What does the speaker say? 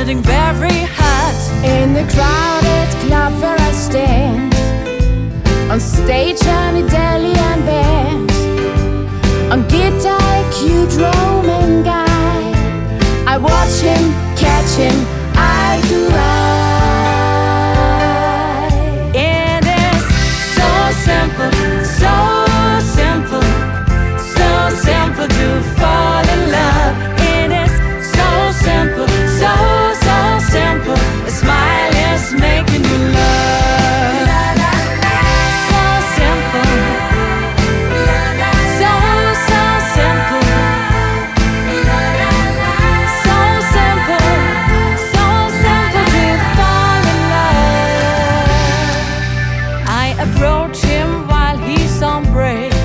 getting very hot. In the crowded club where I stand, on stage an Italian band, on guitar a cute Roman guy. I watch him, catch him, eye to eye. It is so simple, so simple, so simple to fall in love. It is so simple, so simple. A smile is making you love. So simple, so simple, so simple, so simple to fall in love. I approach him while he's on break.